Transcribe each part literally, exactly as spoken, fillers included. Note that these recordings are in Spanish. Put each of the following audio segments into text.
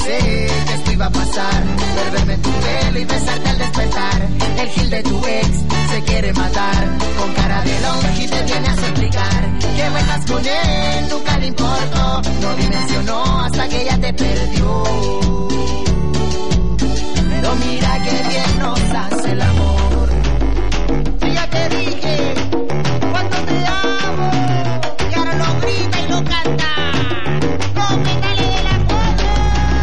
pensé que esto iba a pasar, perderme en tu pelo y besarte al despertar. El gil de tu ex se quiere matar, con cara de longe y te viene a suplicar que vuelvas con él, nunca le importó, no dimensionó hasta que ella te perdió. Pero mira que bien nos hace el amor. Si ya te dije cuánto te amo, y ahora lo grita y lo canta. No me dale de la cola.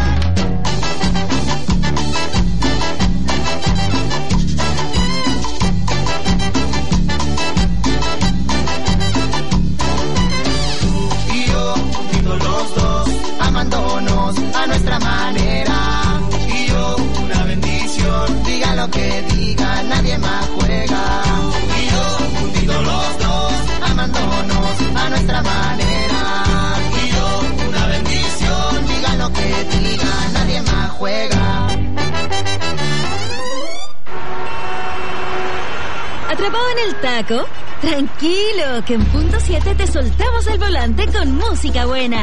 Tú y yo, unidos los dos, amándonos a nuestra manera. Y yo, una bendición, diga lo que diga, nadie más juega. Y yo, unidos los dos, amándonos a nuestra manera. Y yo, una bendición, diga lo que diga, nadie más juega. ¿Atrapado en el taco? Tranquilo, que en punto siete te soltamos el volante con música buena.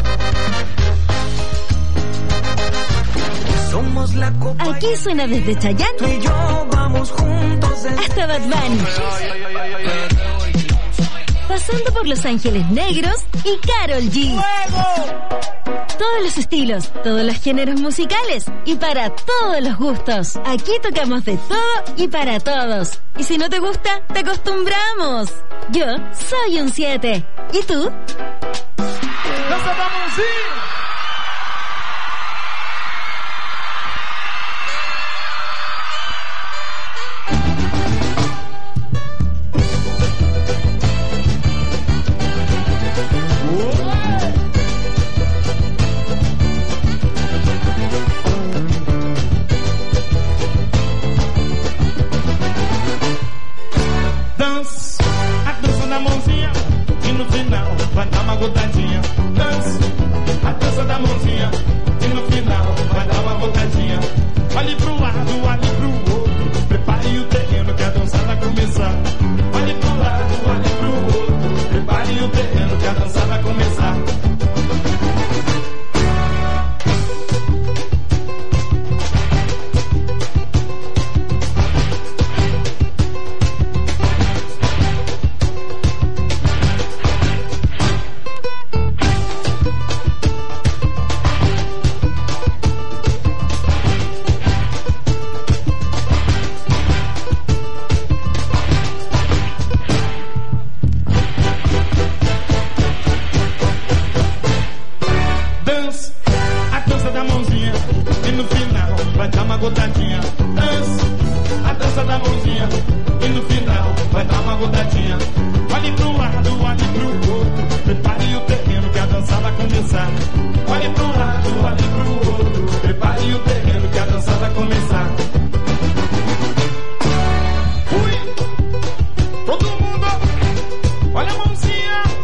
Somos la copa. Aquí suena desde Chayanne y yo vamos juntos hasta Bad Bunny, pasando por Los Ángeles Negros y Karol G. Todos los estilos, todos los géneros musicales y para todos los gustos. Aquí tocamos de todo y para todos. Y si no te gusta, te acostumbramos. Yo soy un siete. ¿Y tú? ¡Nos vamos así! Gotadinha, dança, a dança da mãozinha, e no final vai dar uma botadinha. Olhe pro lado, olhe pro outro, prepare o terreno que a dança vai começar. Olhe pro lado, olhe pro outro, prepare o terreno que a dança vai começar. Gotadinha, dança, a dança da mãozinha, e no final vai dar uma gotadinha. Olhe pro lado, olhe pro outro, prepare o terreno que a dança vai começar. Olhe pro lado, olhe pro outro, prepare o terreno que a dança vai começar. Ui, todo mundo, olha a mãozinha.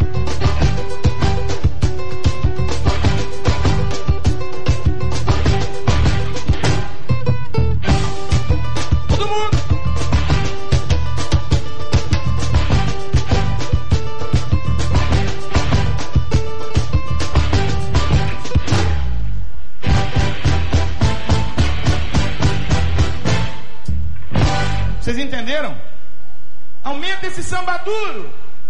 Vocês entenderam? Aumenta esse samba duro.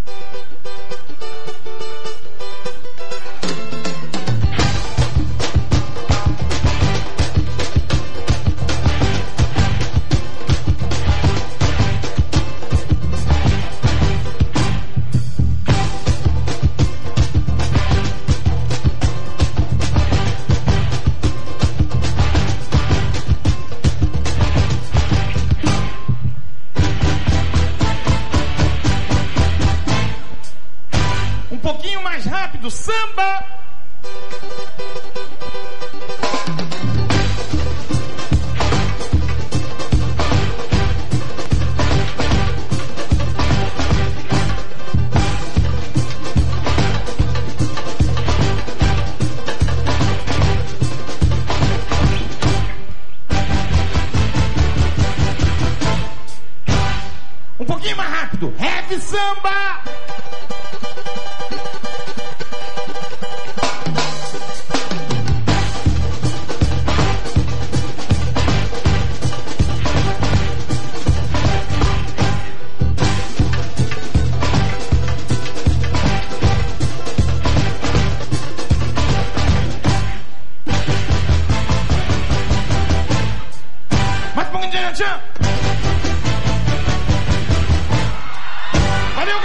Do samba. Um pouquinho mais rápido. Heavy samba. muchacha. ¡Adiós,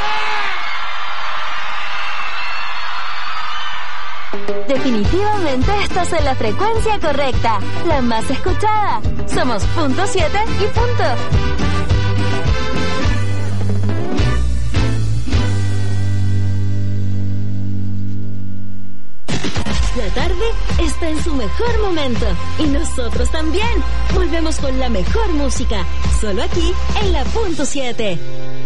galera! Definitivamente estás en la frecuencia correcta, la más escuchada. Somos punto siete y punto. La tarde está en su mejor momento y nosotros también. Volvemos con la mejor música, solo aquí en la punto siete.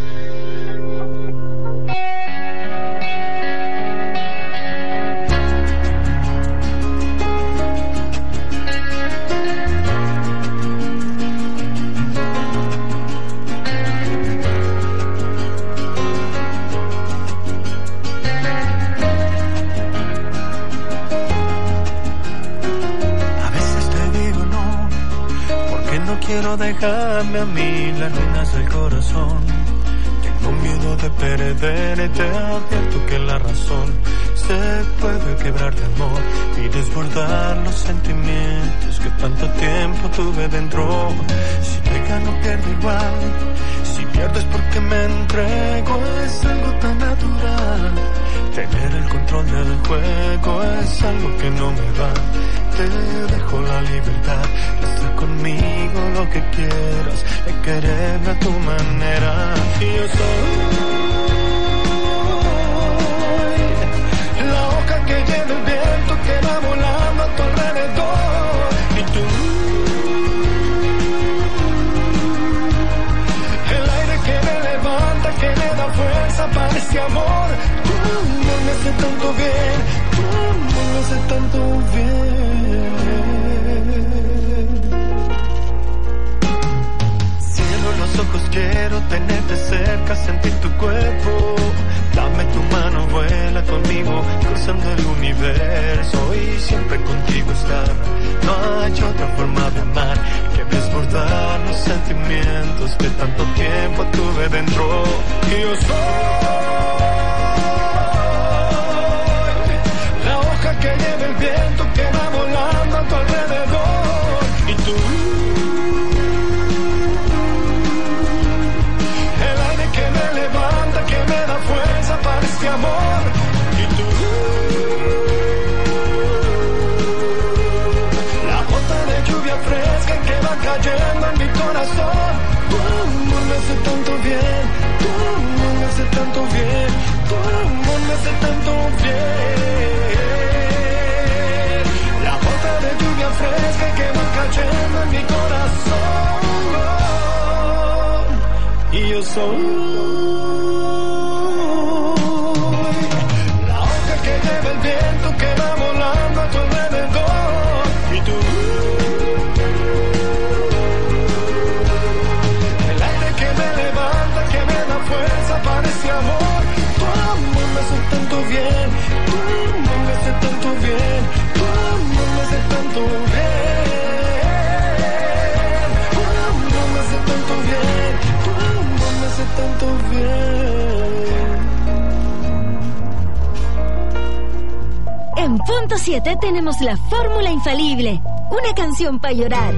Déjame a mí las ruinas del corazón. Tengo miedo de perder y te advierto que la razón se puede quebrar de amor y desbordar los sentimientos que tanto tiempo tuve dentro. Si te gano pierdo igual, si pierdo es porque me entrego, es algo tan natural. Tener el control del juego es algo que no me va. Te dejo la libertad de hacer conmigo lo que quieras, de quererme a tu manera. Y yo soy la hoja que lleva el viento que va volando a tu alrededor. Y tú, el aire que me levanta, que me da fuerza para ese amor. Tu amor me hace tanto bien, tu amor me hace tanto bien. Ojos quiero tenerte cerca, sentir tu cuerpo. Dame tu mano, vuela conmigo, cruzando el universo y siempre contigo estar. No hay otra forma de amar que desbordar los sentimientos que tanto tiempo tuve dentro. Y yo soy la hoja que lleva el viento que va volando a tu alrededor. Y tú, para este amor. Y tú, la gota de lluvia fresca que va cayendo en mi corazón. Tu amor me hace tanto bien, tu amor me hace tanto bien, tu amor me hace tanto bien. La gota de lluvia fresca que va cayendo en mi corazón. Y yo soy el viento que va volando a tu alrededor. Y tú, el aire que me levanta, que me da fuerza para ese amor. Tu amor me hace tanto bien, tu amor me hace tanto bien, tu amor me hace tanto bien, tu amor me hace tanto bien, tu amor me hace tanto bien. En punto siete tenemos la fórmula infalible, una canción para llorar,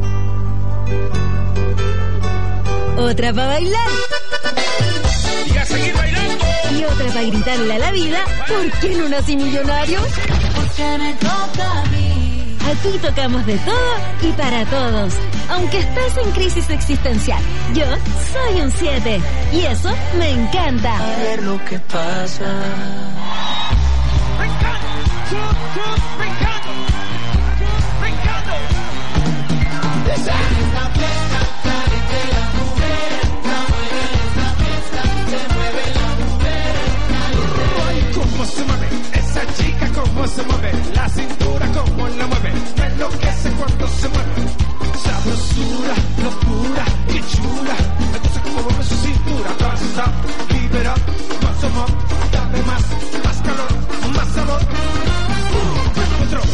otra para bailar y a seguir bailando, y otra para gritarle a la vida: ¿por qué no nací millonario? Porque me toca a mí. Aquí tocamos de todo y para todos, aunque estés en crisis existencial. Yo soy un siete y eso me encanta. A ver lo que pasa. brincando, brincando. Esa es la fiesta, caliente la mujer, la mueve esta fiesta, se mueve la mujer, caliente. Ay, cómo se mueve esa chica, cómo se mueve la cintura, cómo la mueve, me enloquece cuando se mueve. Sabrosura, locura y chula, entonces como mueve su cintura, don't stop, keep it up, más amor, dame más, más calor, más sabor. Uh,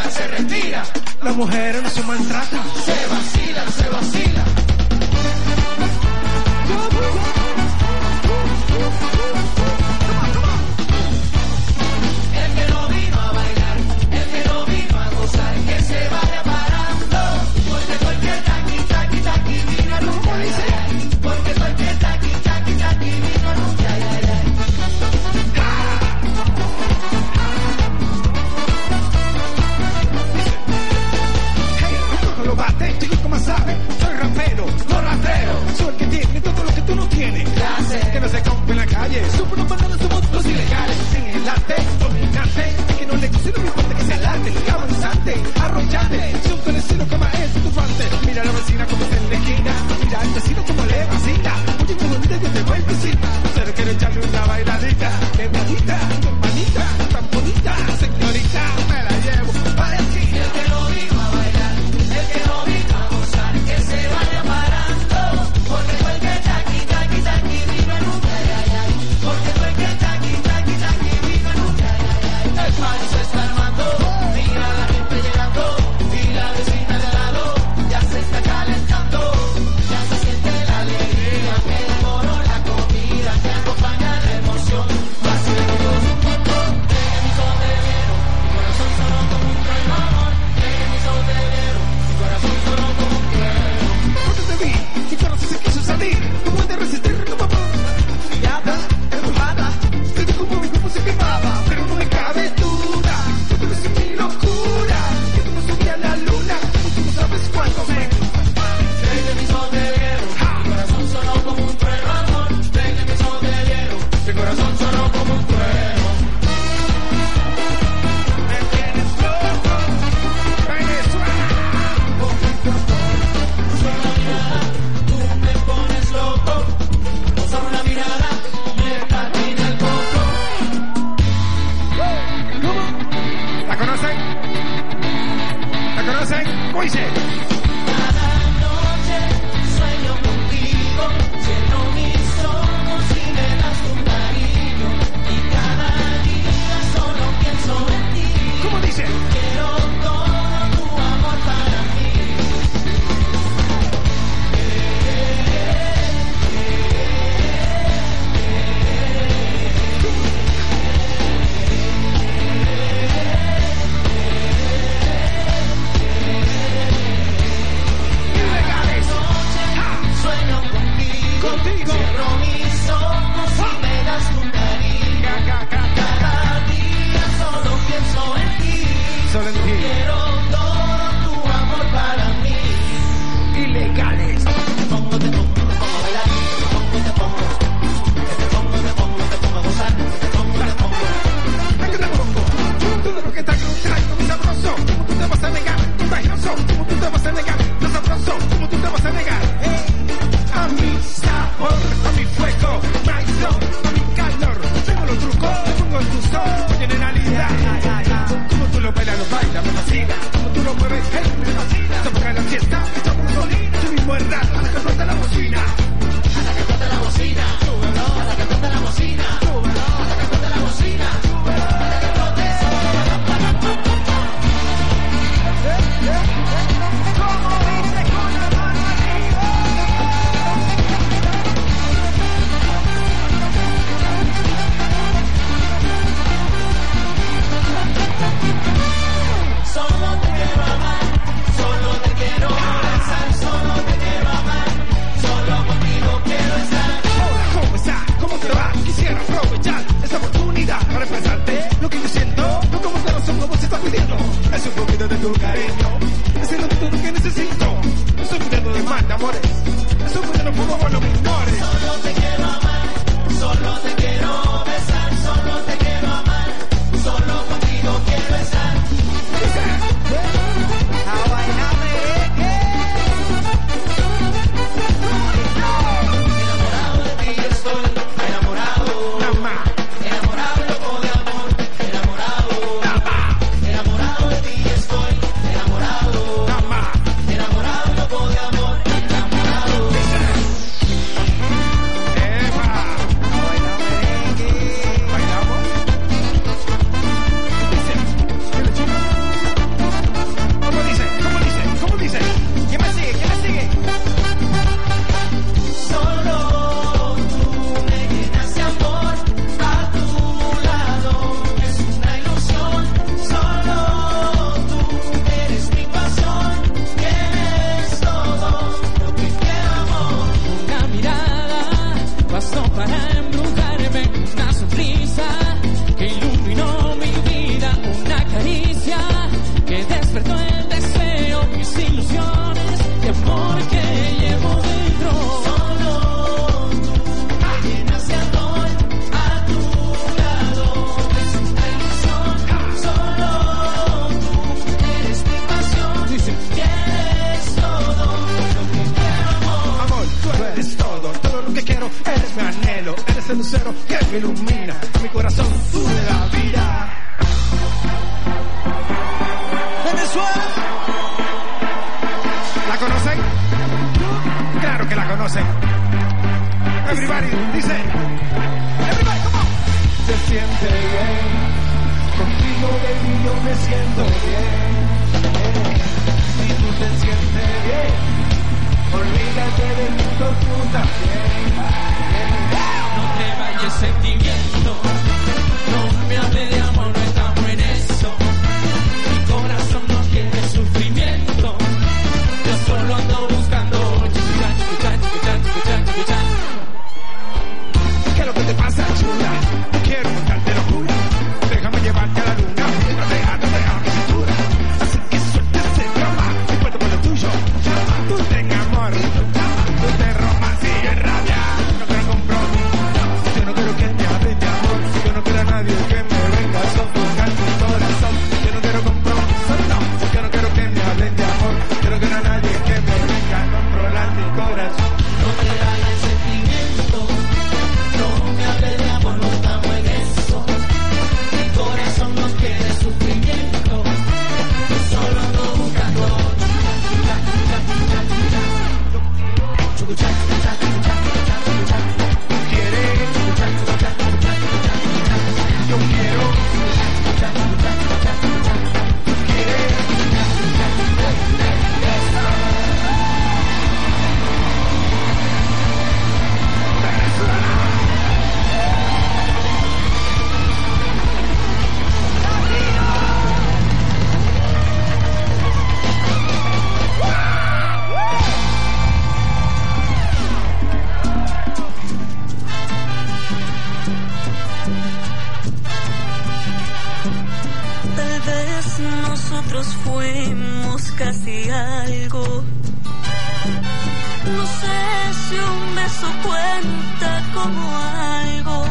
respira, se respira. Las mujeres no se maltratan. Se vacila, se vacila. El que no vino a bailar, el que no vino a gozar, que se vaya parando. Porque cualquier taqui, taqui, taqui, vino a nunca, ay, ay, ay. Porque cualquier taqui, taqui, taqui, vino a nunca, ay, ay, ay. Lo bate, chico, como sabe, soy rapero, no rastrero. Soy el que tiene todo lo que tú no tienes. Clase. Que no se compre en la calle. Super los bananos somos los ilegales. Sin el arte, dominante. El que no le cocina no importa que sea el arte. El avanzante, arrollante. Soy un conocido como es tu fante. Mira a la vecina como está en la esquina. Mira al vecino como le vacila. Oye, tu bonita, yo te voy vecina. Pero quiero echarle una bailadita. Qué bonita, manita, tan bonita. Señorita, me la llevo para aquí. El que no vino a bailar, el que no vino a gozar, que se vaya parando. Porque cualquier taqui, taqui, taqui, vino en un ay, ay, ay. Porque cualquier taqui, taqui, taqui, vino en un ay, ay, ay. El party se está armando, mira la gente llegando. Y la vecina de al lado ya se está calentando. Ya se siente la alegría, el coro, la comida que acompaña la emoción. Vacilando todos un montón, de mi sondelero, mi corazón sonó como un trueno, amor. De mi sondelero, mi corazón sonó como un trueno. Cuando te vi, mi corazón se quiso salir. No puede resistir, no papá. Brillada, empujada. Te dijo como mi cuerpo se quemaba. Pero no me cabe duda. Que tú eres mi locura. Que tú no subías a la luna. Como tú no sabes cuánto me. Desde mi sondelero, mi corazón sonó como un trueno, amor. Desde mi sondelero, mi corazón sonó como un trueno. Me tienes loco. Venezuela. Solo una mirada, tú me pones loco. Solo una mirada, me patina el coco. ¿Cómo? ¿La conocen? ¿La conocen? ¿Cómo dice? Cada noche sueño contigo, cierro mis ojos y me das un cariño. Y cada día solo pienso en ti. ¿Cómo dice? Quiero todo tu amor para mí. Ilegales. Sueño contigo, Contigo. cierro mis ojos y me das un cariño. Ga, ga, ga, ga. Cada día solo pienso en ti. Solo en ti. Quiero todo tu amor para mí. Ilegales. Te pongo, te pongo, te pongo a bailar. Te pongo, te pongo. Te pongo, te pongo, te pongo a gozar. Te pongo, te pongo. ¿A qué te pongo? Todo lo que está traigo, mi sabroso. ¿Cómo tú te vas a negar? Contagioso. ¿Cómo tú te vas a negar? Lo sabroso. ¿Cómo tú te vas a negar? Eh, a mi sabor, a mi fuego, maestro, a mi calor. Tengo los trucos, te pongo en tu sol. Generalidad. Como tú lo bailas, lo bailas, me fascina. Como tú lo mueves, hey, me fascina. Se ponga en la fiesta, echamos gasolina. Yo mismo es rato, a la que explota la bocina. A la que explota la bocina. A la que explota la bocina. A la que explota la bocina. A la que explote. ¿Cómo dice con la mano arriba? Solo te quiero amar, solo te quiero besar, solo te quiero amar, solo contigo quiero estar. Hola, ¿cómo está? ¿Cómo te va? Quisiera aprovechar esta oportunidad para expresarte lo que yo siento, no como corazón como se está pidiendo. Es un poquito de tu cariño, es el todo que necesito. Estoy cuidando de mal, amores. Estoy cuidando por favor, no me ignores. Solo te quiero amar, solo te quiero besar, solo te quiero amar, solo contigo quiero estar. Enamorado de ti estoy, enamorado, Nada más. enamorado loco de amor, enamorado, enamorado de ti estoy, enamorado, Nada más. enamorado loco de amor, enamorado. ilumina a mi corazón, tú de la vida. Venezuela. ¿La conocen? Claro que la conocen. Everybody, dice. Everybody, come on. Se siente bien. Contigo, baby, yo me siento bien. Si tú te sientes bien, olvídate del mundo, tú también. No te vayas sentimiento, no me hables de amor, no estamos en eso. Mi corazón no quiere sufrimiento, yo solo ando buscando. ¿Qué es lo que te pasa, chula? No quiero contarte locura, déjame llevarte a la luna, no dejarte dejar mi cintura. Así que suelta ese drama, y puesto por lo tuyo, llama. Tú ten amor, tú te romas y en rabia. No quiero compromiso, yo no quiero que te hable de amor, yo no quiero a nadie que me venga a sofocar mi corazón. Yo no quiero compromiso, no, yo no quiero que me hablen de amor, yo no quiero a nadie que me venga a controlar mi corazón. No te hagas sentimiento, no me hables de amor, no estamos en eso. Mi corazón no quiere sufrimiento, yo solo ando buscando. Yo quiero, Tal vez nosotros fuimos casi algo. No sé si un beso cuenta como algo.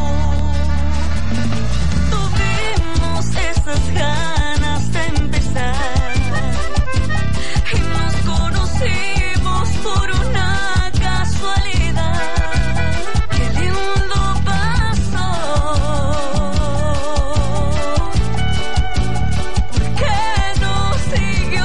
Tuvimos esas ganas de empezar y nos conocimos por una casualidad. Qué lindo pasó. Que no siguió.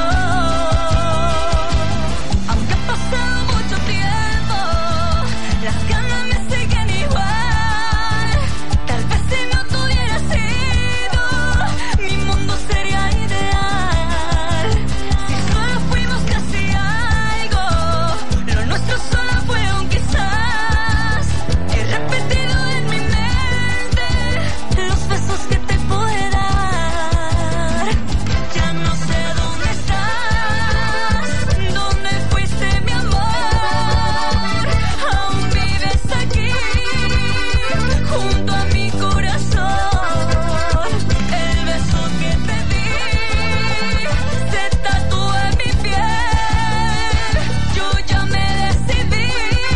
Aunque ha pasado mucho tiempo, las ganas me siguen igual. Tal vez si no tuviera sido, mi mundo sería ideal. Si solo fuimos casi algo, lo nuestro solo fue un quizás. He repetido en mi mente los besos que te pude dar. Ya no sé dónde estás, dónde fuiste mi amor. Aún vives aquí, junto a mi corazón. El beso que te di se tatuó en mi piel. Yo ya me decidí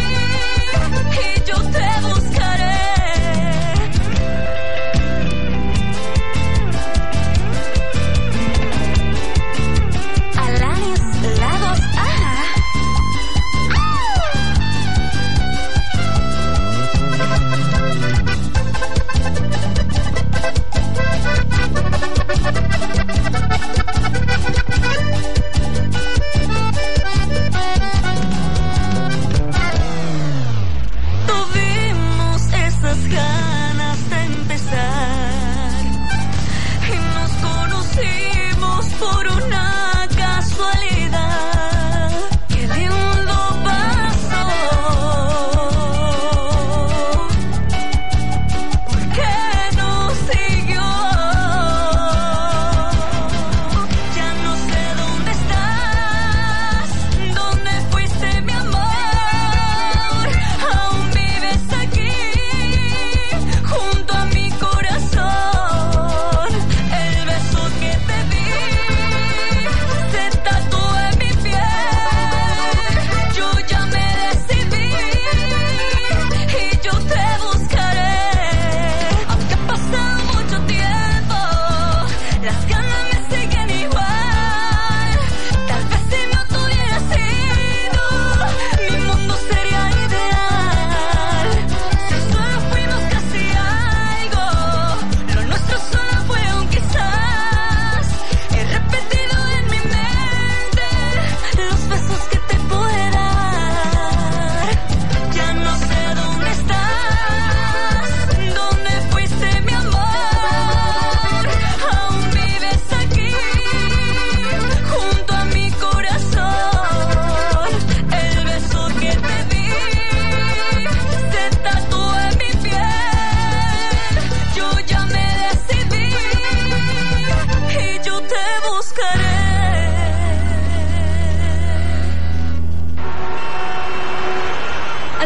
y yo te buscaré. Alanis Lagos, ajá. Tuvimos esas ganas de empezar y nos conocimos por una casualidad. Qué lindo pasó. Que no siguió. Ya no sé dónde estás, dónde fuiste mi amor. Aún vives aquí, junto a mi corazón. El beso que te di se tatuó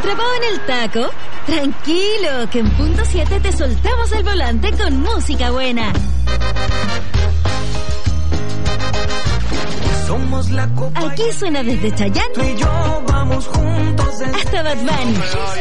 ¿Atrapado en el taco? Tranquilo, que en punto siete te soltamos el volante con música buena. Somos la copa. Aquí suena desde Chayanne. Tú y yo vamos juntos hasta Bad Bunny.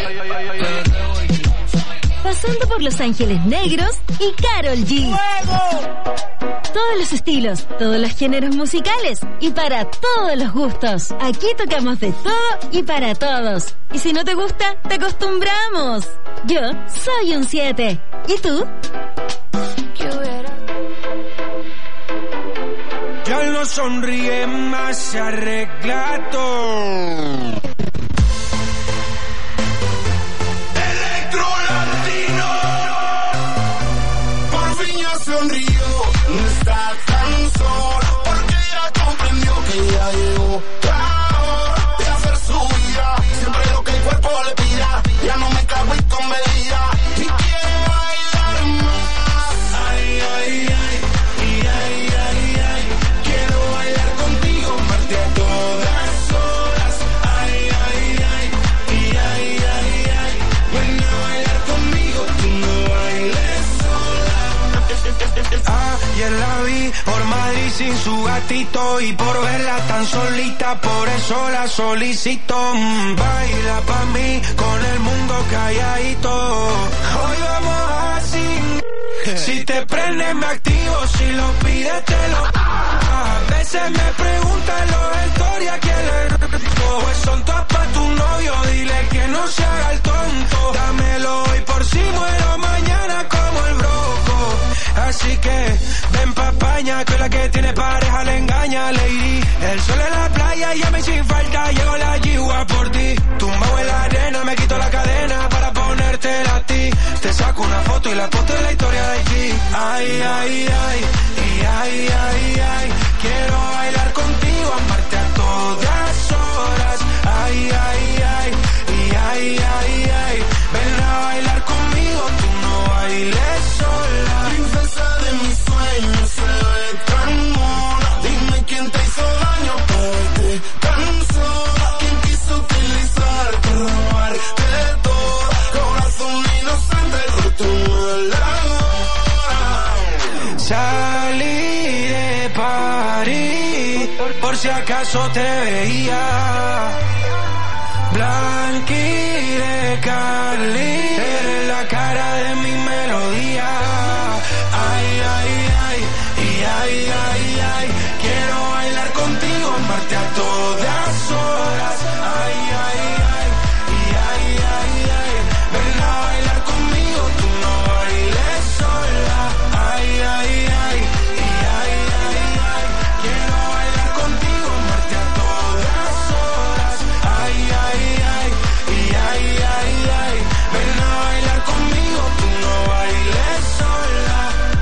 Pasando por Los Ángeles Negros y Karol G. ¡Fuego! Todos los estilos, todos los géneros musicales y para todos los gustos. Aquí tocamos de todo y para todos. Y si no te gusta, te acostumbramos. Yo soy un siete. ¿Y tú? Ya no sonríe más, se arregla todo. Sonrío, no está tan solo, porque ya comprendió que ya llegó la hora de hacer su vida, siempre lo que el cuerpo le pida, ya no me cago y con medida, y quiere bailar más, ay, ay, ay, y ay, ay, ay, quiero bailar contigo, verte a todas horas, ay, ay, ay, y ay, ay, ay, ven a bailar conmigo, tú no bailes sola. Ayer la vi por Madrid sin su gatito y por verla tan solita, por eso la solicito. Mm, baila pa' mí con el mundo calladito. Hoy vamos así. Si te prende me activo, si lo pides te lo. A veces me preguntan los historias quién le rico. Pues son todas pa' tu novio, dile que no se haga el tonto. Dámelo hoy por si muero mañana como el broco. Así que ven pa' España, que la que tiene pareja le engaña, lady. El sol en la playa, llame sin falta, llegó la yigua por ti. Tumbado en la arena, me quito la cadena para ponértela a ti. Te saco una foto y la foto de la historia de G. Ay, ay, ay, y ay, ay, ay, quiero bailar contigo, amarte a todas horas. Ay, ay, ay, y ay, ay, ay, ven a bailar conmigo, tú no bailes sola. Princesa de mis sueños, se ve tan mona. Dime quién te hizo daño para verte tan sola. ¿Quién quiso utilizarte, robarte todo? Corazón inocente, roto la hora. Salí de París, por si acaso te veía. Blanqui de Cali, eres la cara de mi melodía. Ay, ay, ay, y ay, ay, ay, quiero bailar contigo, amarte a todas horas. Ay, ay, ay, y ay, ay, ay, ven a bailar conmigo, tú no bailes sola. Ay, ay, ay, y ay, ay, ay, quiero bailar contigo, amarte a todas horas. Ay, ay, ay, y ay, ay, ay, ven a bailar conmigo, tú no bailes sola.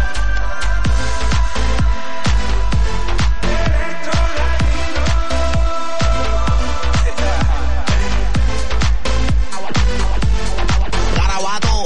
Garabato.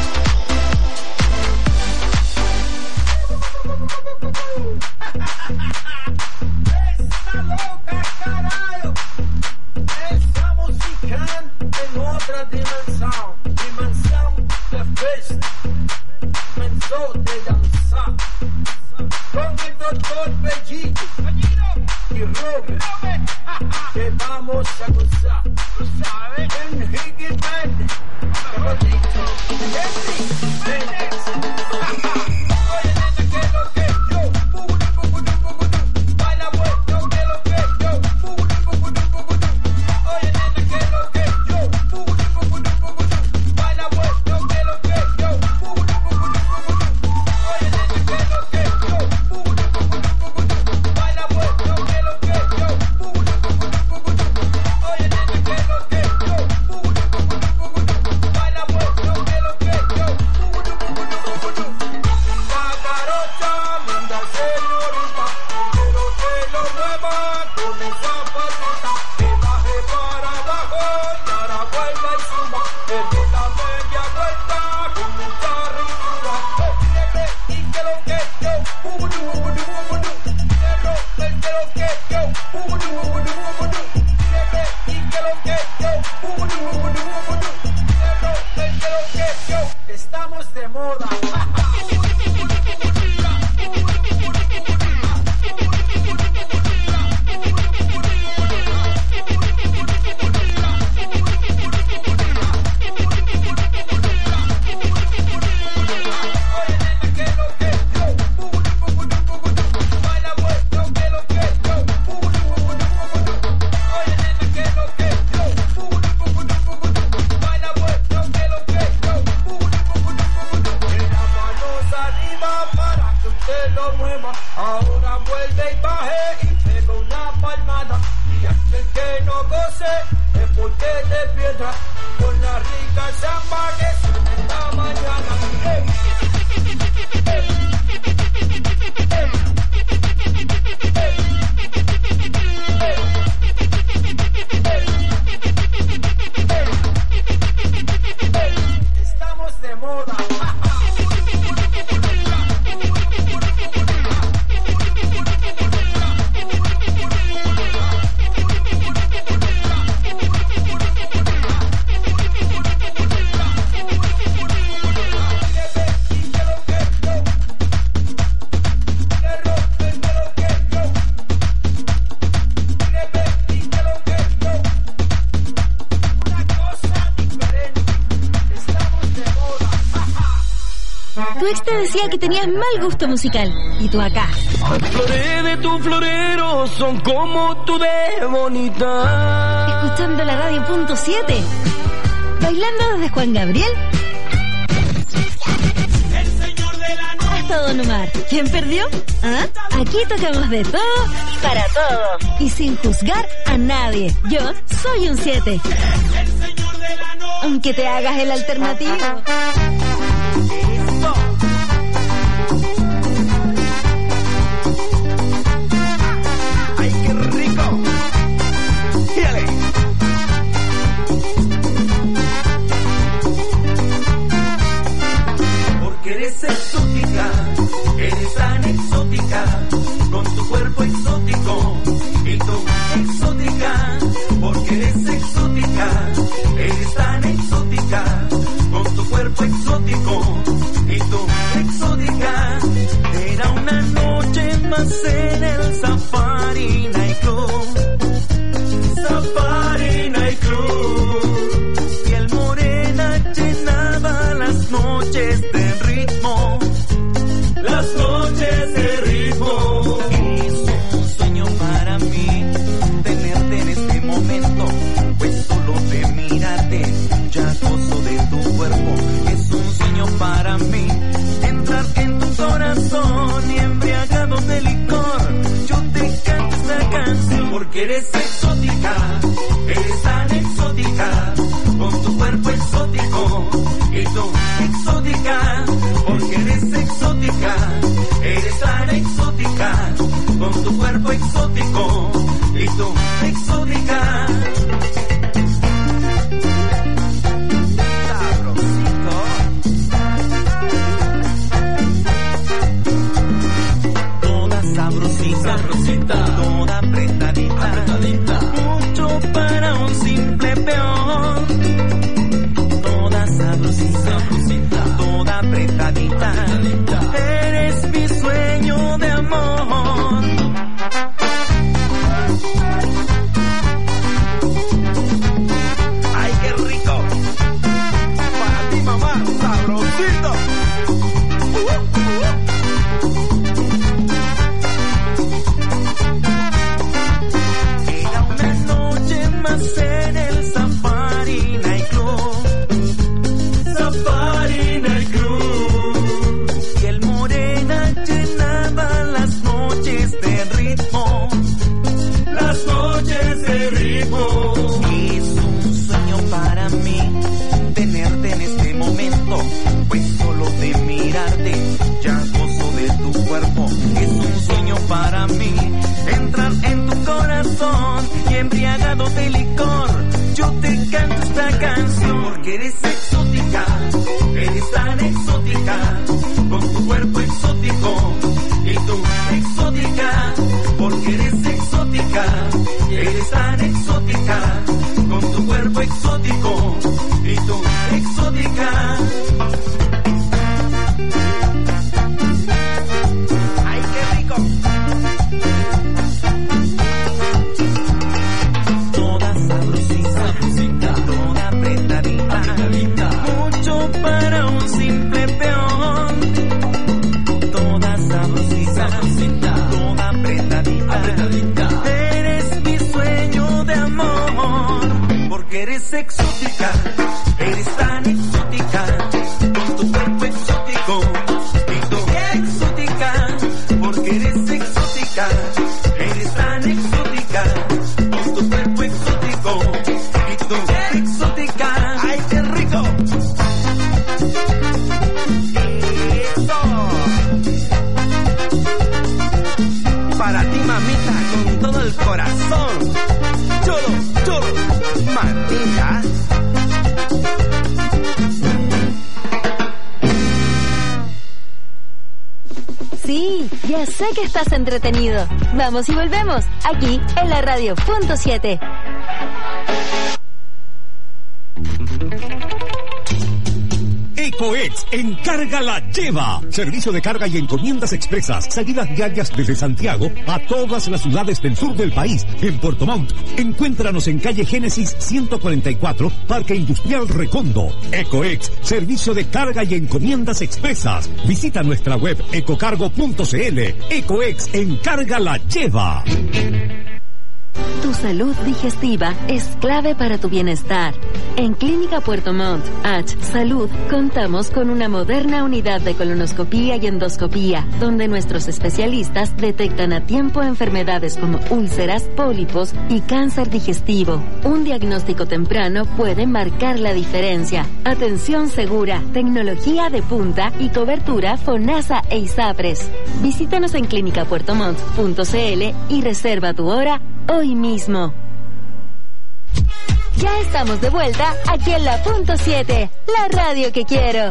Esa loca, carajo. Estamos ficando en otra dimensión. Dimensión de fiesta. Dimensión de danzar. Con el doctor Bellito y Robert, que vamos a gozar. ¿Tú sabes? En Higgy Verde. Rodito. Henry Pérez. Oye, nena, que lo que yo. Pugudú, pugudú, pugudú. Baila bueno, que lo que yo. Pugudú, pugudú, pugudú. Oye, nena, que lo que yo. Pugudú, pugudú, pugudú. Baila bueno, que lo que yo. Pugudú, pugudú, pugudú. Oye, nena, que lo que yo. Pugudú, pugudú, pugudú. Baila bueno, que lo que yo. Pugudú, pugudú, pugudú. Oye, nena, que lo que yo. Pugudú, pugudú, pugudú. Baila bueno, que lo que yo. Pugudú, pugudú, pugudú. Cacarocha, linda señorita, quiero que lo mueva con esa patita, que baje para abajo y ahora vuelva y suba, que dé la media vuelta con mucha ricura. Oh, y que lo que yo, pugudú, pugudú, pugudú, negro, el que lo que yo, pugudú, pugudú, pugudú, y que lo que yo, pugudú, pugudú, pugudú. lo que yo, estamos de moda. Ahora vuelve y baje y pega una palmada. Y aquel que no goce es porque de piedra. Con la rica se amanece en la mañana. Hey. Hey. Hey. Hey. Hey. Estamos de moda. Tu ex te decía que tenías mal gusto musical. Y tú acá. Las flores de tu florero son como tú de bonita. Escuchando la radio punto siete. Bailando desde Juan Gabriel El señor de la noche. hasta Don Omar. ¿Quién perdió? ¿Ah? Aquí tocamos de todo y para todos. Y sin juzgar a nadie. Yo soy un siete. El señor de la noche. Aunque te hagas el alternativo. ¡Ay, qué rico! ¡Fíjale! Porque eres exótica, eres tan exótica, con tu cuerpo exótico, y tú exótica, porque eres exótica, eres tan exótica, con tu cuerpo exótico, y tú exótica. Era una noche más en el Safari Night Club, Safari Night Club, piel morena llenaba las noches de ritmo, las noches de ritmo. Es un sueño para mí tenerte en este momento, pues solo de mirarte ya gozo de tu cuerpo. Es un sueño para mí entrar en tu corazón y embriagado de licor yo te canto esta canción. Porque eres exótica, eres tan exótica, con tu cuerpo exótico, y tú exótica, porque eres exótica, eres tan exótica, con tu cuerpo exótico, y tú exótica. Sabrosita, sabrosita, toda apretadita, apretadita, mucho para un simple peón. Toda sabrosita, sabrosita, toda apretadita, apretadita, eres mi sueño de amor. Ay, qué rico, para ti mamá, sabrosito. Uh, uh. En el Safari Night Club, Safari Night Club, piel morena llenaba las noches de ritmo, las noches de ritmo. Es un sueño para mí tenerte en este momento, pues solo de mirarte ya gozo de tu cuerpo. Es un sueño para mí entrar en tu corazón y embriagado de licor yo te canto esta canción. Porque eres exótica, eres tan exótica, con tu cuerpo exótico, y tú exótica, porque eres exótica, eres tan exótica, con tu cuerpo exótico, y tú exótica. apretadita. Eres mi sueño de amor, porque eres exótica, eres tan exótica, con tu cuerpo exótico, y tú exótica, porque eres exótica, eres tan exótica, con tu cuerpo exótico, y tú exótica. ¡Ay, qué rico! Para ti, mamita, con todo el corazón. Cholo, cholo, mamita. Sí, ya sé que estás entretenido. Vamos y volvemos, aquí en la radio punto siete. EcoEx, encarga la lleva. Servicio de carga y encomiendas expresas. Salidas diarias desde Santiago a todas las ciudades del sur del país. En Puerto Montt, encuéntranos en calle Génesis ciento cuarenta y cuatro, Parque Industrial Recondo. EcoEx, servicio de carga y encomiendas expresas. Visita nuestra web ecocargo punto cl. EcoEx, encarga la lleva. Tu salud digestiva es clave para tu bienestar. En Clínica Puerto Montt, H Salud, contamos con una moderna unidad de colonoscopía y endoscopía, donde nuestros especialistas detectan a tiempo enfermedades como úlceras, pólipos y cáncer digestivo. Un diagnóstico temprano puede marcar la diferencia. Atención segura, tecnología de punta y cobertura FONASA e ISAPRES. Visítanos en clínica puerto montt punto cl y reserva tu hora hoy mismo. Ya estamos de vuelta aquí en la punto siete, la radio que quiero.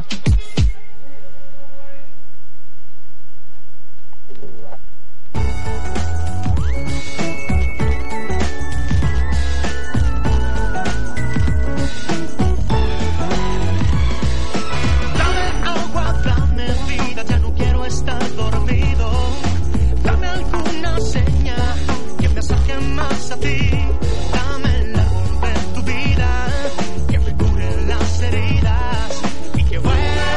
Dame el árbol de tu vida que me cure las heridas y que vuelva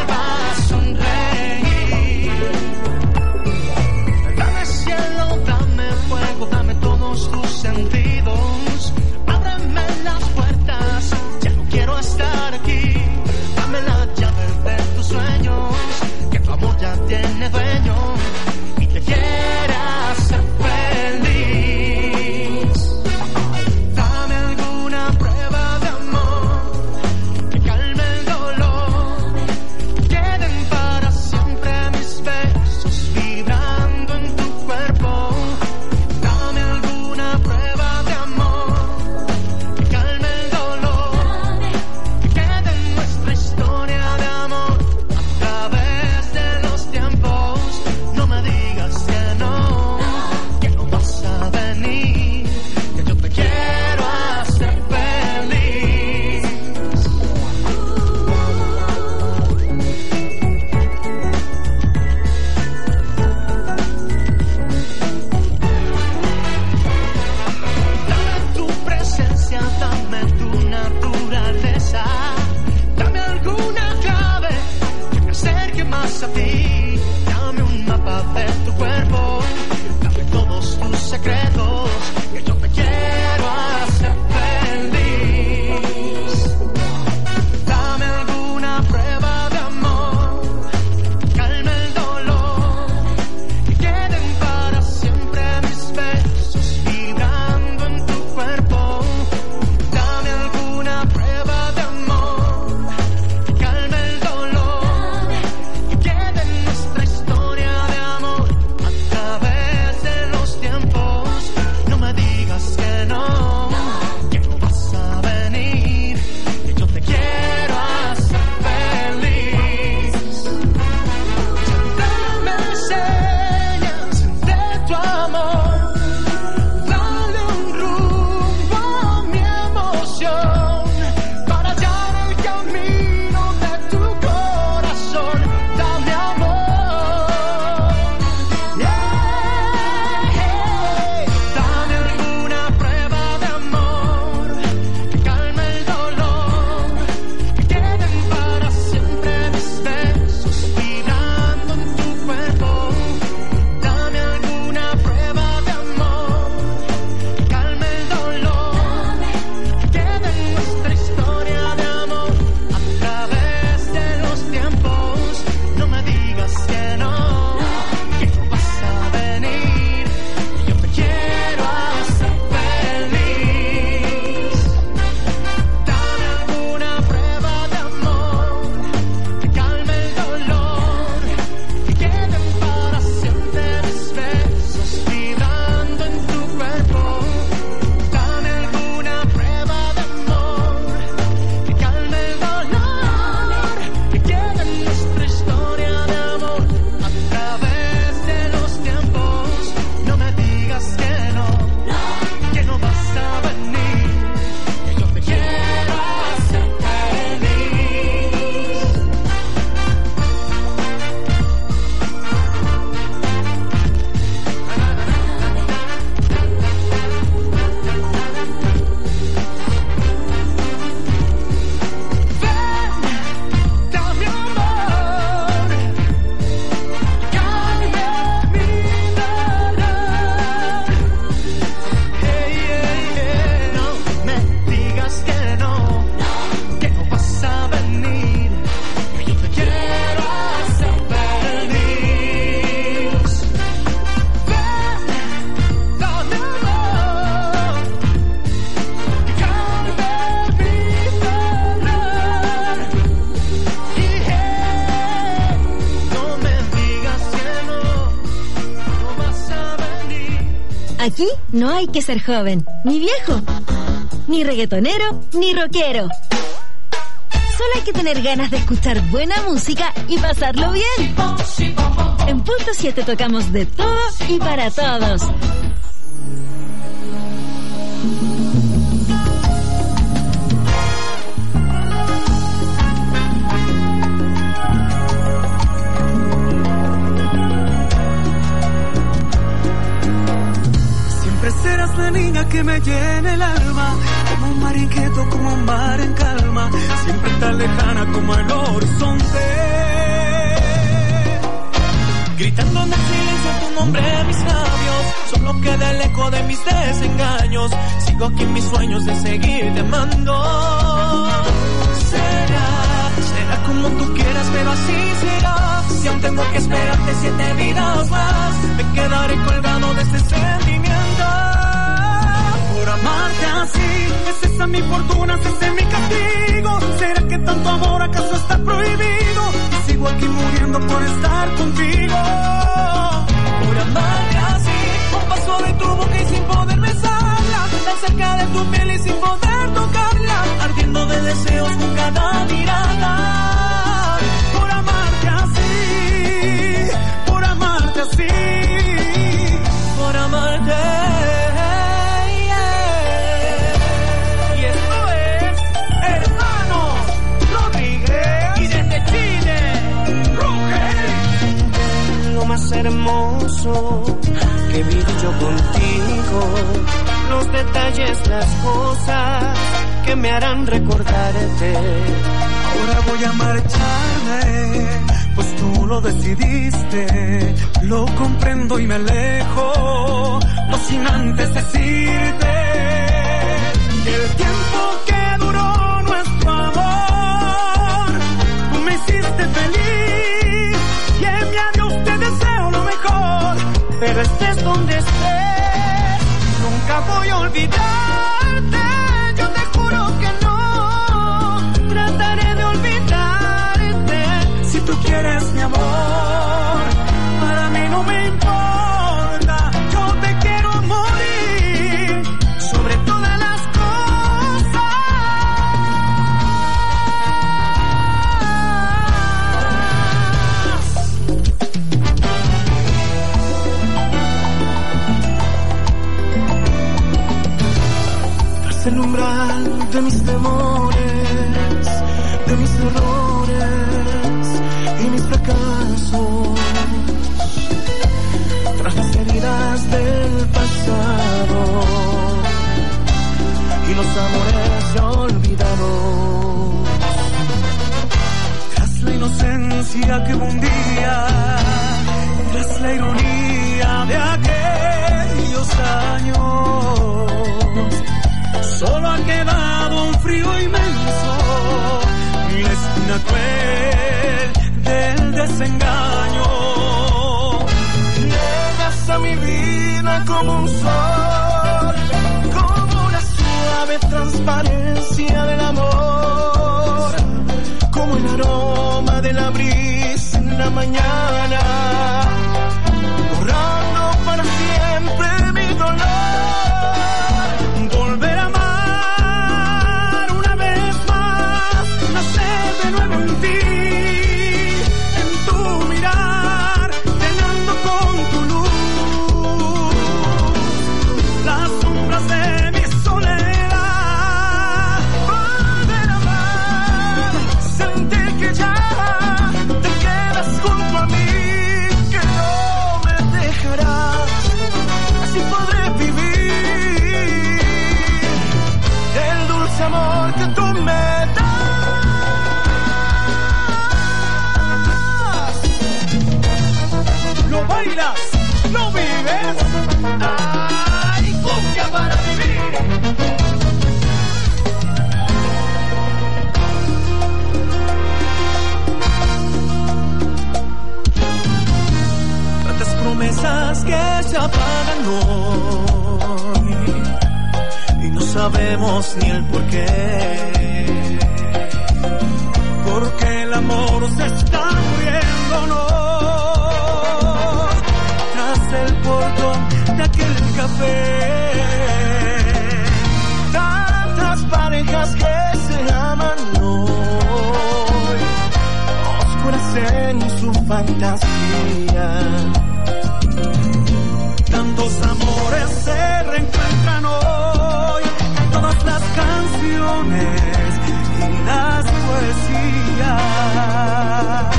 Aquí no hay que ser joven, ni viejo, ni reggaetonero, ni rockero. Solo hay que tener ganas de escuchar buena música y pasarlo bien. En Punto siete tocamos de todo y para todos. Serás la niña que me llena el alma, como un mar inquieto, como un mar en calma, siempre tan lejana como el horizonte. Gritando en el silencio tu nombre en mis labios, solo queda el eco de mis desengaños. Sigo aquí en mis sueños de seguirte amando. Será, será como tú quieras, pero así será. Si aún tengo que esperarte siete vidas más, me quedaré colgado de este sentimiento. Por amarte así, es esa mi fortuna, es ese mi castigo. ¿Será que tanto amor acaso está prohibido? Y sigo aquí muriendo por estar contigo. Por amarte así, un paso de tu boca y sin poder besarla, tan cerca de tu piel y sin poder tocarla, ardiendo de deseos con cada mirada. Por amarte así, por amarte así, por amarte. Más hermoso que viví yo contigo, los detalles, las cosas que me harán recordarte. Ahora voy a marcharme, pues tú lo decidiste, lo comprendo y me alejo, no sin antes decirte que el tiempo que duró nuestro amor, tú me hiciste feliz y en mi adiós te deseo lo mejor, pero estés donde estés, nunca voy a olvidarte, yo te juro que no, trataré de olvidarte, si tú quieres mi amor, para mí no me importa, yo te quiero morir, sobre todas las cosas. El umbral de mis temores, de mis errores y mis fracasos, tras las heridas del pasado y los amores ya olvidados, tras la inocencia que hubo un día, tras la ironía de aquellos años, solo ha quedado un frío inmenso y la espina cruel del desengaño. Llegas a mi vida como un sol, como una suave transparencia del amor, como el aroma de la brisa en la mañana, borrando para siempre mi dolor. Volver a amar una vez más, nacer de nuevo en ti, en tu mirar, llenando con tu luz las sombras de mi soledad. Volver a amar, sentir que ya te quedas junto a mí, que no me dejarás, así podré vivir el dulce amor que tú me das. Lo bailas, lo vives. Ay, cumbia para vivir. Tantas promesas que se apagan hoy y no sabemos ni el porqué, porque el amor se está muriendo, no, tras el portón de aquel café ver tantas parejas que se aman hoy, oscuras en su fantasía. Tantos amores se reencuentran hoy, todas las canciones y las poesías.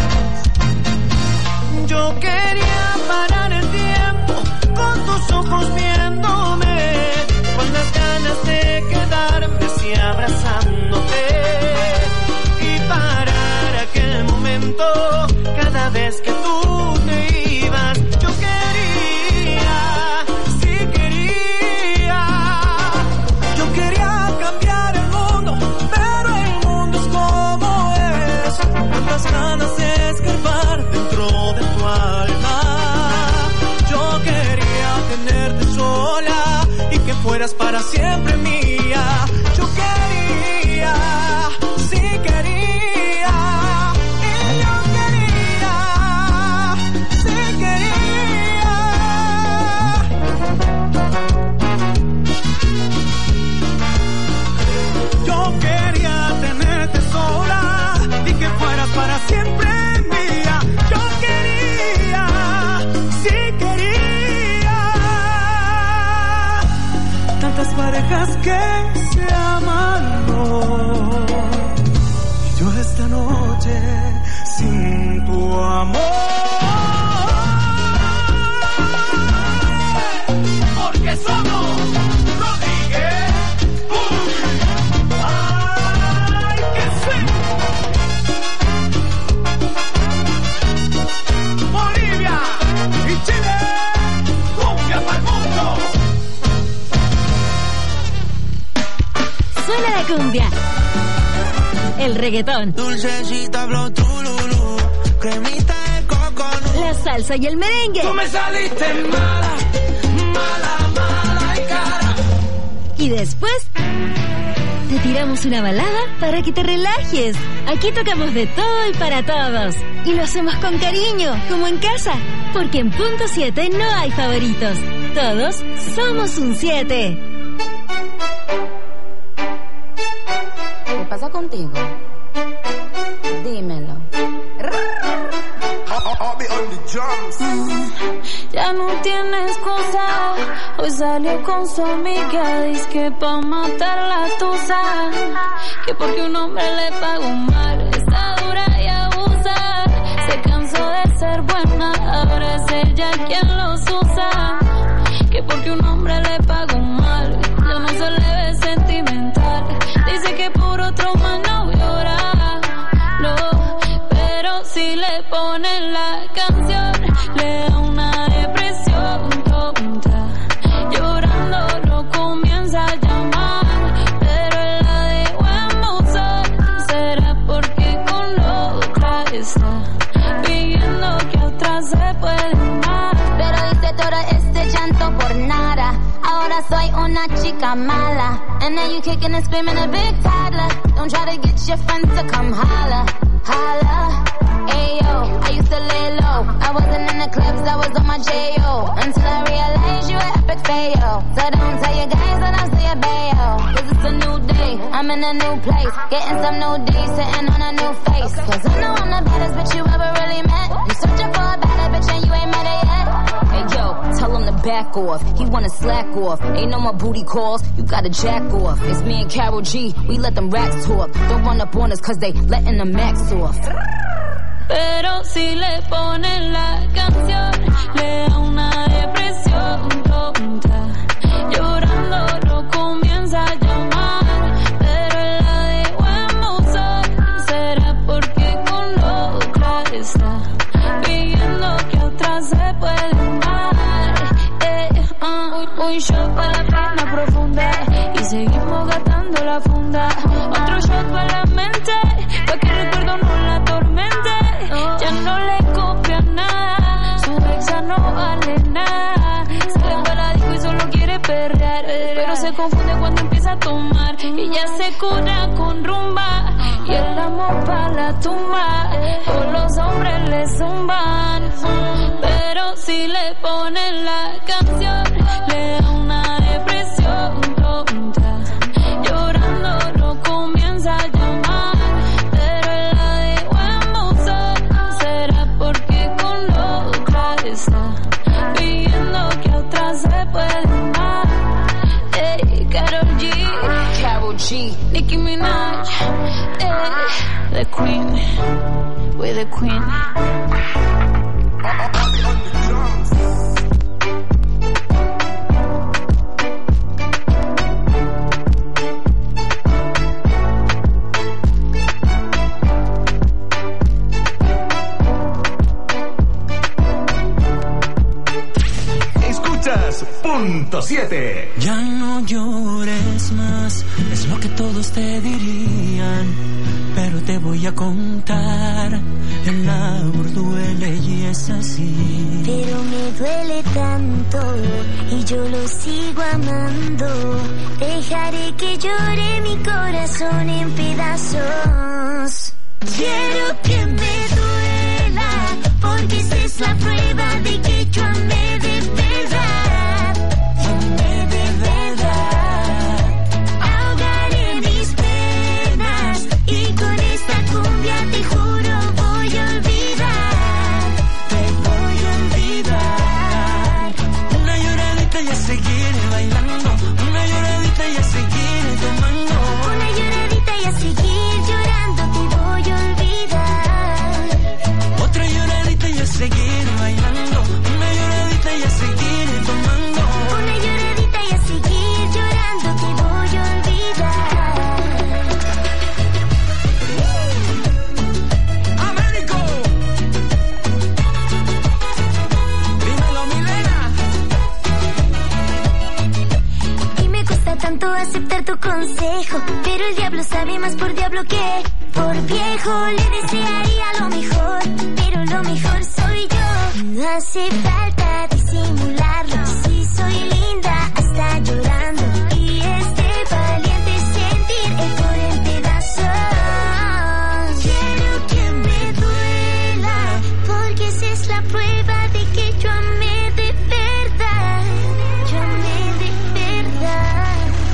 Yo quería parar el tiempo con tus ojos viéndome, con las ganas de quedarme así abrazándote y parar aquel momento cada vez que tú te ibas. Yo quería, sí quería, yo quería cambiar el mundo, pero el mundo es como es. Tantas ganas de escarbar dentro de tu alma. Yo quería tenerte sola y que fueras para siempre mía. Yo quería, sí quería, y yo quería, sí quería. Yo quería tenerte sola y que fueras para siempre mía. Yo quería, sí quería. Tantas parejas que se aman hoy, y yo esta noche sin tu amor. Porque somos Rodríguez. Uy. Ay, qué sueño. Bolivia y Chile, cumbia para el mundo. Suena la cumbia, el reggaetón, Dulcecita flow tululú, cremita de coco. la salsa y el merengue. Tú me saliste mala, mala, mala y cara. Y después te tiramos una balada para que te relajes. Aquí tocamos de todo y para todos. Y lo hacemos con cariño, como en casa. Porque en Punto siete no hay favoritos. Todos somos un siete. ¿Qué pasa contigo? Dímelo. Ya no tiene excusa. Hoy salió con su amiga. Dice que pa' matar la tusa. Que porque un hombre le pagó mal, está dura y abusa. Se cansó de ser buena, ahora es ella quien los usa. Que porque un hombre le pagó mal, ya no se le ve sentimental. Dice que por otro más no llora, no. Pero si le ponen la canción, le da una depresión tonta. Llorando lo comienza a llamar, pero él la dejó en buzón. Será porque con la otra está pidiendo que otra se puede amar. Pero hice todo este llanto por nada. Ahora soy una chica mala. And then you kicking and screaming a big toddler. Don't try to get your friends to come holla, holla. Ayo, I used to lay low. I wasn't in the clubs, I was on my J O. Until I realized you were epic fail. So don't tell your guys that I'm still bail. Cause it's a new day, I'm in a new place. Getting some new days, sitting on a new face. Cause I know I'm the baddest bitch you ever really met. You searching for a better bitch and you ain't met her yet. Hey yo, tell him to back off. He wanna slack off. Ain't no more booty calls, you gotta jack off. It's me and Karol G, we let them racks talk. Don't run up on us cause they letting the max off. Pero si le ponen la canción, le da una depresión tonta. Llorando lo comienza a llamar, pero él la dejó en buzón. Será porque con la otra está pidiendo que otra se puede amar. Eh, uh, un shot para la pena profunda y seguimos gastando la funda. Otro shot para la mente, pa' que el recuerdo no la atormente. Ya no le copia nada, su exa no vale nada. esperar, pero se confunde cuando empieza a tomar. Ella se cura con rumba y el amor para la tumba. Todos los hombres le zumban, pero si le ponen la canción le da una depresión tonta. Llorando no comienza a llamar, pero él la dejó en buzón. Será porque con la otra está pidiendo que a otra se puede amar. Ey, Karol G, Karol G, Nicki Minaj, ey, the Queen, we're the Queen. Punto siete. Ya no llores más, es lo que todos te dirían, pero te voy a contar, el amor duele y es así. Pero me duele tanto y yo lo sigo amando. Dejaré que llore mi corazón en pedazos. Quiero que me duela, porque esa es la prueba de que yo amé de verdad. Aceptar tu consejo, pero el diablo sabe más por diablo que por viejo. Le desearía lo mejor, pero lo mejor soy yo. No hace falta disimularlo, si soy linda hasta llorando. Y es de valiente sentir el cor en pedazos. Quiero que me duela, porque esa es la prueba de que yo amé de verdad. Yo amé de verdad.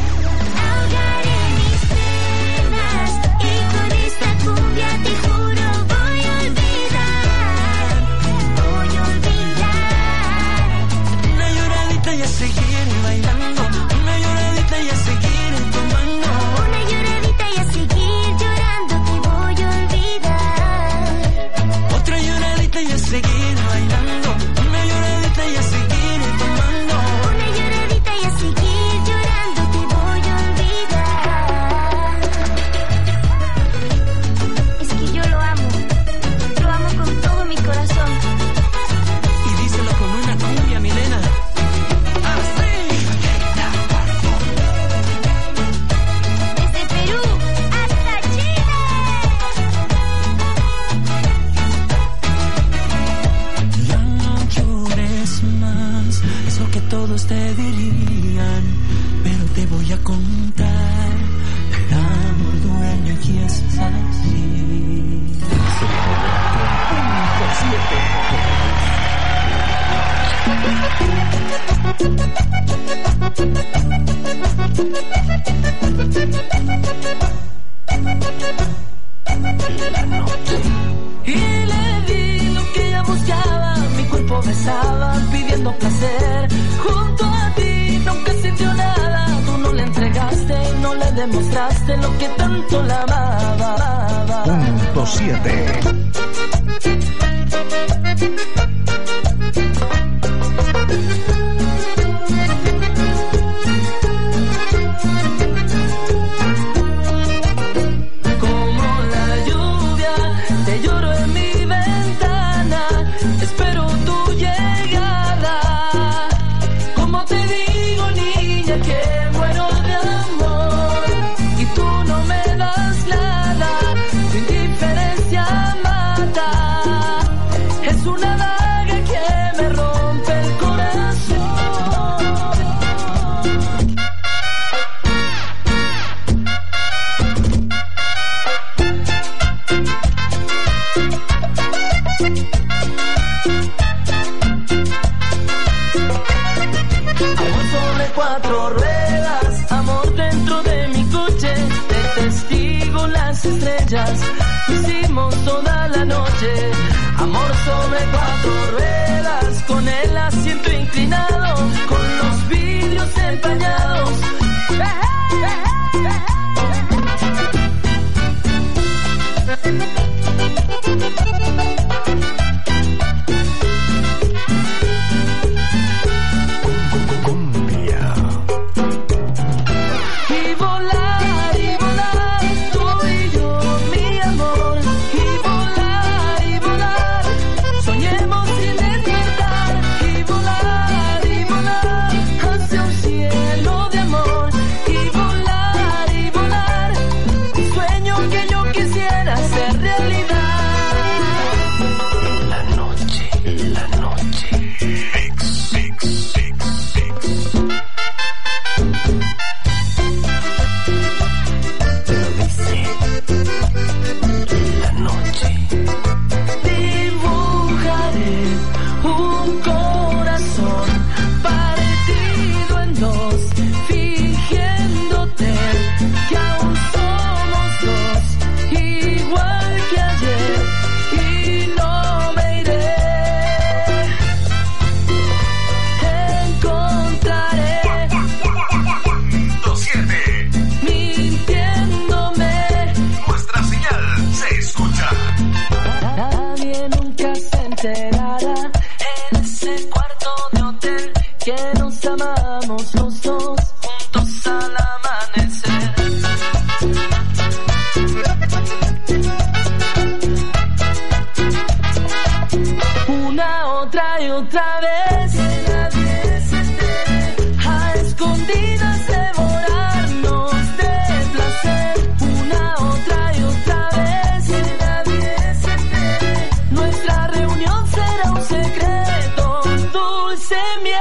Y le di lo que ella buscaba, mi cuerpo besaba pidiendo placer. Junto a ti nunca sintió nada, tú no le entregaste, no le demostraste lo que tanto la amaba. Punto siete. Una daga que me rompe el corazón. cuatro ruedas, amor dentro de mi coche, de testigo las estrellas, hicimos toda la noche. Amor sobre cuatro ruedas, con el asiento inclinado, con los vidrios empañados. Y volar, y volar, tú y yo, mi amor. Y volar, y volar, soñemos sin despertar. Y volar, y volar, hacia un cielo de amor. Y volar, y volar, un sueño que yo quisiera hacer realidad. La noche, la noche. Mix, mix, mix, mix. La noche. Dibujaré un corazón partido en dos, fingiéndote que aún somos dos, igual que ayer, y no me iré. Encontraré siete. mintiéndome. Nuestra señal se escucha. Nadie nunca se enterará en ese cuarto de hotel que nos amamos los dos juntos al amanecer. Una, otra y otra vez, que nadie se entere, a escondidas devorarnos de placer. Una, otra y otra vez, que nadie se entere, nuestra reunión será un secreto, dulce miel.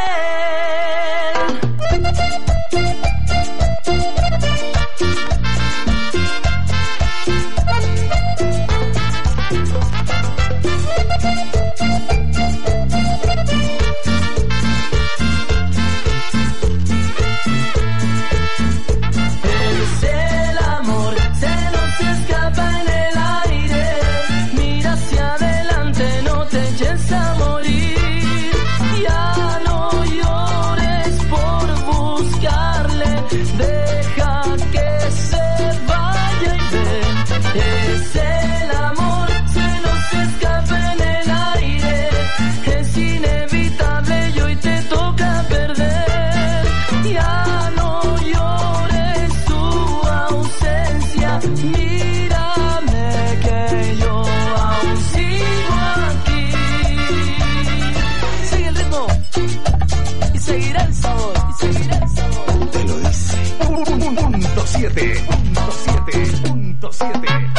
Es el amor, se nos escapa en el aire. Mira hacia adelante, no te eches a morir. Ya no llores por buscarle, deja que se vaya y ven. Es el amor, se nos escapa en el aire. Es inevitable y hoy te toca perder. Ya no llores su ausencia, mírame que yo aún sigo aquí. Sigue el ritmo y seguirá el sabor, y seguirá el sabor. Te lo dice. Punto siete. Punto siete. Punto siete.